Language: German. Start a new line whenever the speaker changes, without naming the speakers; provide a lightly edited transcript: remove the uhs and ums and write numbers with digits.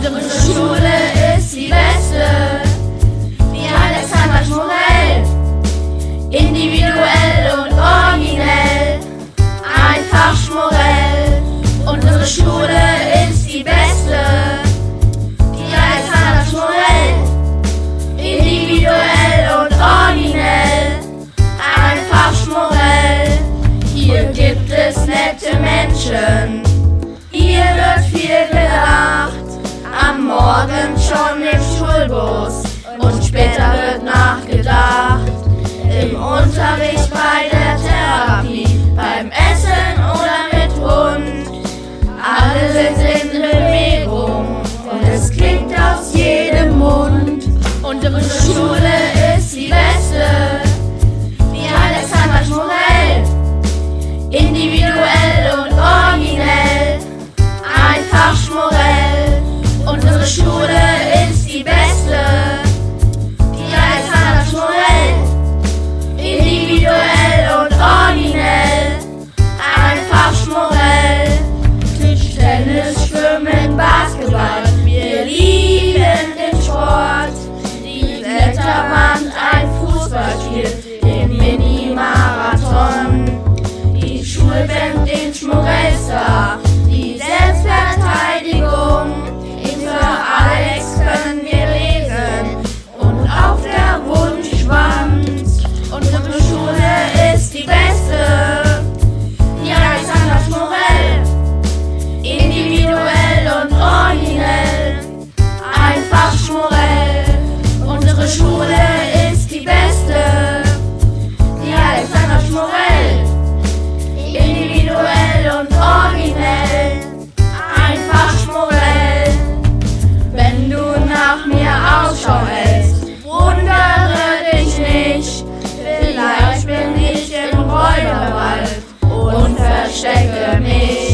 Unsere Schule ist die beste, wie Alexander Schmorell. Individuell und originell, einfach Schmorell. Unsere Schule ist die beste, wie Alexander Schmorell. Individuell und originell, einfach Schmorell. Hier gibt es nette Menschen, hier wird viel gelacht. Am Morgen schon im Schulbus und später wird nachgedacht. Im Unterricht, bei der Therapie, beim Essen oder mit Hund. Alle sind in Bewegung und es klingt aus jedem Mund. Unsere Schule ist die beste, wie Alexander Schmorell. Individuell und originell, einfach Schmorell. Unsere Schule ist die beste, wie Alexander Schmorell. Individuell und originell, einfach Schmorell. Tischtennis, Schwimmen, Basketball, wir lieben den Sport. Die Kletterwand, ein Fußballspiel, den Mini-Marathon. Die Schulband, den Schmorell-Star, die Selbstverteidigung. Für Alex können wir lesen und auf der Wunschwand. Unsere Schule ist die beste, wie Alexander Schmorell. Individuell und originell, einfach Schmorell. Unsere Schule ist die beste, wie Alexander Schmorell. Individuell und originell, einfach Schmorell. Wenn du nach mir Ausschau hältst, wundere dich nicht. Vielleicht bin ich im Räuberwald und verstecke mich.